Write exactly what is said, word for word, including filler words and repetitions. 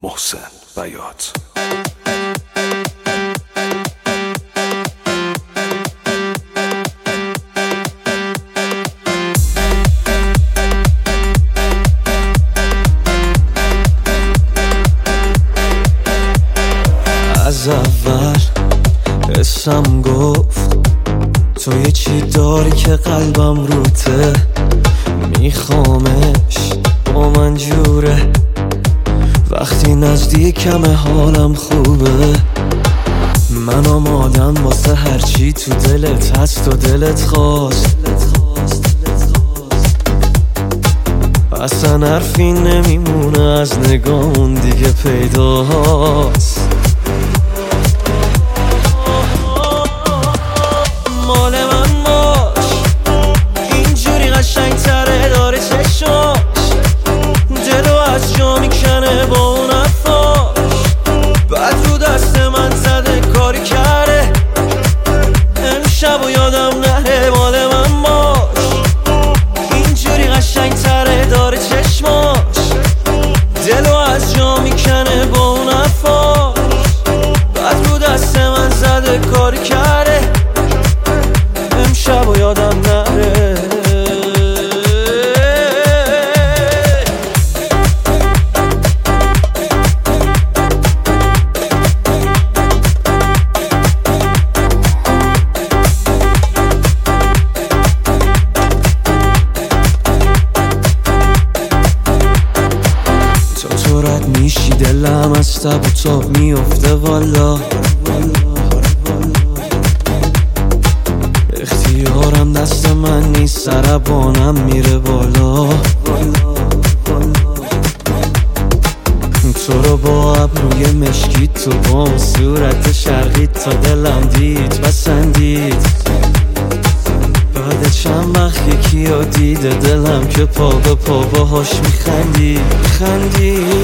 محسن بیات. از اول حسم گفت تو یه چی داری که قلبم روته، میخوامش با من جوره، وقتی نزدیکم حالم خوبه. من آمادم واسه هرچی تو دلت هست و دلت خواست، اصلا حرفی نمیمونه از نگاهون دیگه پیداست. مال من باش اینجوری قشنگ تره، داره چشماش دلو از جا میکنه با اون حرفاش، بعد رو دست من زده کاری کرده امشب و یادم نره. مال من باش اینجوری قشنگ تره، داره چشماش دلو از جا میکنه با اون حرفاش، بعد رو دست من زده کاری کرده امشب و یادم نره. تو تو رد میشی دلم از تب و تاب میفته والا، اختیارم دست من نیست، سربانم میره بالا. تو رو با ابروی مشکی تو با صورت شرقی تا دلم دید پسندید، بعد چند وقت یکی رو دیده دلم که پا به پا باهاش میخندی میخندی.